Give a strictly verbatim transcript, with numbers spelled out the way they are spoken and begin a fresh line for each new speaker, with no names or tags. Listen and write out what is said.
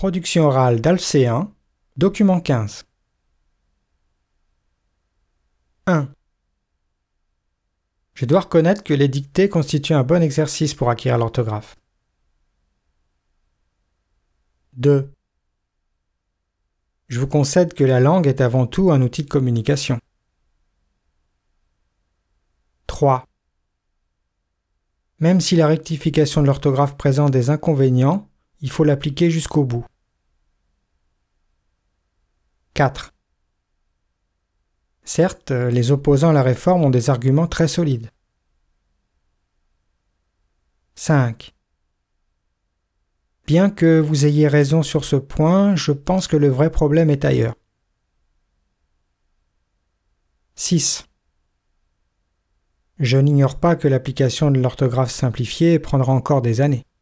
Production orale d'Alf C un, document quinze. un. Je dois reconnaître que les dictées constituent un bon exercice pour acquérir l'orthographe. deux. Je vous concède que la langue est avant tout un outil de communication. trois. Même si la rectification de l'orthographe présente des inconvénients, il faut l'appliquer jusqu'au bout. quatre. Certes, les opposants à la réforme ont des arguments très solides. cinq. Bien que vous ayez raison sur ce point, je pense que le vrai problème est ailleurs. six. Je n'ignore pas que l'application de l'orthographe simplifiée prendra encore des années.